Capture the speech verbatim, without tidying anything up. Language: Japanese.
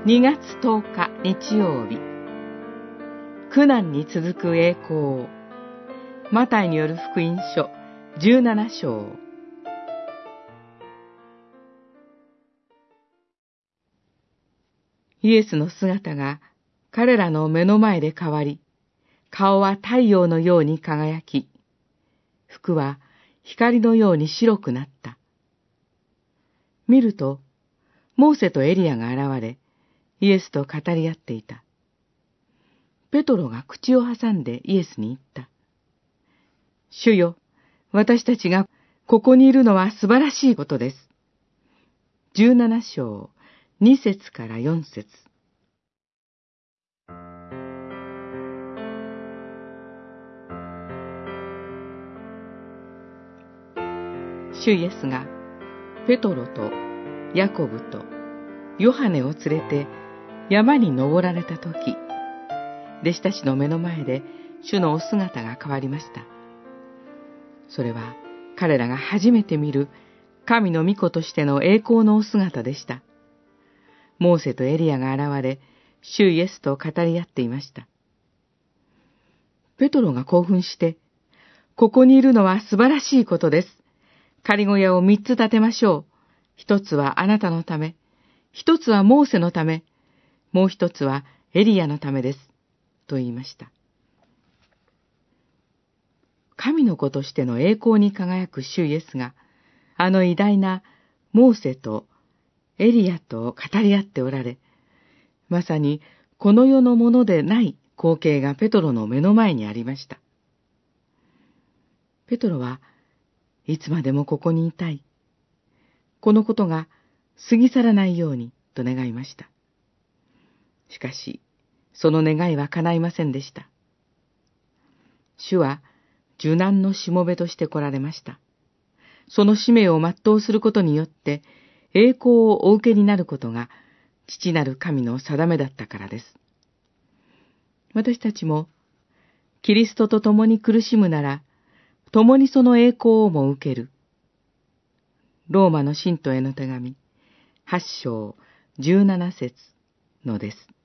にがつとおか日曜日、苦難に続く栄光。マタイによる福音書じゅうなな章。イエスの姿が彼らの目の前で変わり、顔は太陽のように輝き、服は光のように白くなった。見ると、モーセとエリアが現れ、イエスと語り合っていた。ペトロが口を挟んでイエスに言った。主よ、私たちがここにいるのは素晴らしいことです。じゅうなな章、に節からよん節。主イエスがペトロとヤコブとヨハネを連れて山に登られたとき、弟子たちの目の前で主のお姿が変わりました。それは彼らが初めて見る神の御子としての栄光のお姿でした。モーセとエリアが現れ、主イエスと語り合っていました。ペトロが興奮して、ここにいるのは素晴らしいことです。仮小屋を三つ建てましょう。一つはあなたのため、一つはモーセのため、もう一つはエリアのためです。と言いました。神の子としての栄光に輝く主イエスが、あの偉大なモーセとエリアと語り合っておられ、まさにこの世のものでない光景がペトロの目の前にありました。ペトロはいつまでもここにいたい。このことが過ぎ去らないようにと願いました。しかし、その願いは叶いませんでした。主は受難のしもべとして来られました。その使命を全うすることによって、栄光をお受けになることが、父なる神の定めだったからです。私たちも、キリストと共に苦しむなら、共にその栄光をも受ける。ローマの信徒への手紙、はち章じゅうなな節のです。